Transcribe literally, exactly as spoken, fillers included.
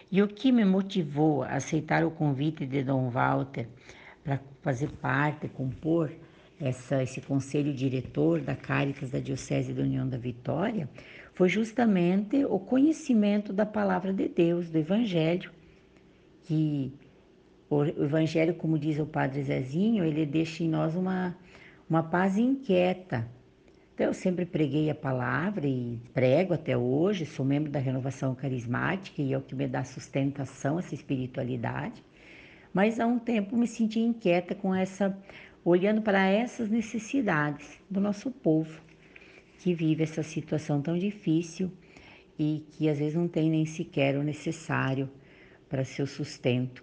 E o que me motivou a aceitar o convite de Dom Walter para fazer parte, compor essa, esse conselho diretor da Caritas da Diocese da União da Vitória, foi justamente o conhecimento da palavra de Deus, do Evangelho, que o Evangelho, como diz o Padre Zezinho, ele deixa em nós uma, uma paz inquieta. Então, eu sempre preguei a palavra e prego até hoje, sou membro da Renovação Carismática e é o que me dá sustentação, essa espiritualidade. Mas há um tempo me senti inquieta com essa, olhando para essas necessidades do nosso povo, que vive essa situação tão difícil e que às vezes não tem nem sequer o necessário para seu sustento.